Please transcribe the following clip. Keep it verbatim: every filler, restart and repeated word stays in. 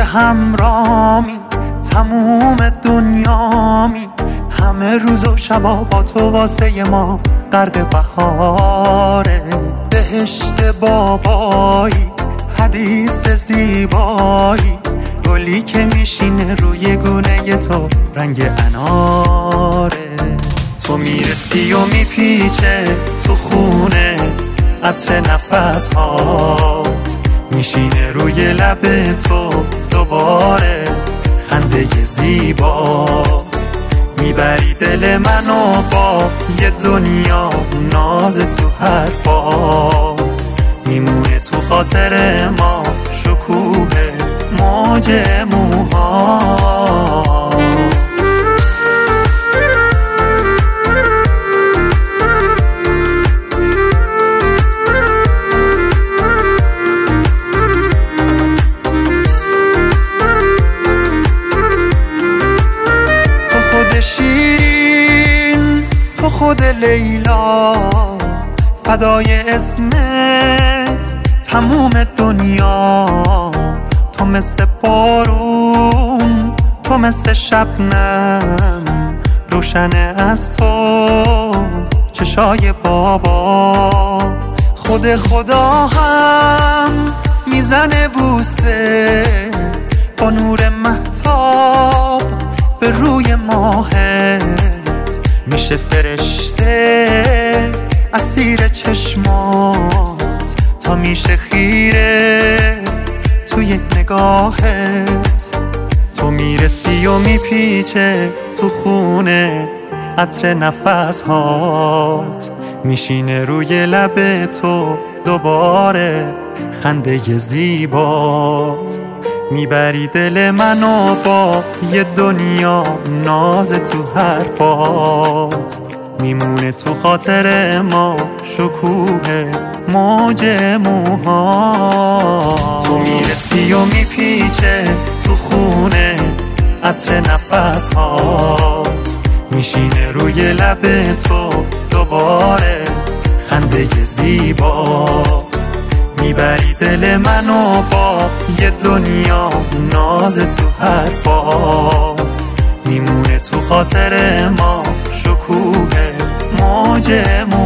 همرامی، تموم دنیامی، همه روز و شبا با تو واسه ما غرق بهاره. بهشت بابایی، حدیث زیبایی، گلی که میشینه روی گونه تو رنگ اناره. تو میرسی و میپیچه تو خونه عطر نفس هات، میشینه روی لب تو دوباره خنده زیبات. میبری دل منو با یه دنیا ناز تو حرفات، میمونه تو خاطر ما شکوه موج موهات. شیرین تو خود لیلا، فدای اسمت تموم دنیا. تو مثل بارون، تو مثل شبنم، روشن از تو چشای بابا. خود خدا هم میزنه بوسه با نور مهتاب به روی ماهت، میشه فرشته اسیر چشمات، تا میشه خیره توی نگاهت. تو میرسی و میپیچه تو خونه عطر نفس هات، میشینه روی لب تو دوباره خنده زیبات. میبری دل منو با یه دنیا ناز تو حرفات، میمونه تو خاطر ما شکوه موج موهات. تو میرسی و میپیچه تو خونه عطر نفس هات، میشینه روی لب تو دوباره خنده زیبات. میبری دل منو با یه دنیا ناز تو حرفات، میمونه تو خاطر ما شکوه موج موهات.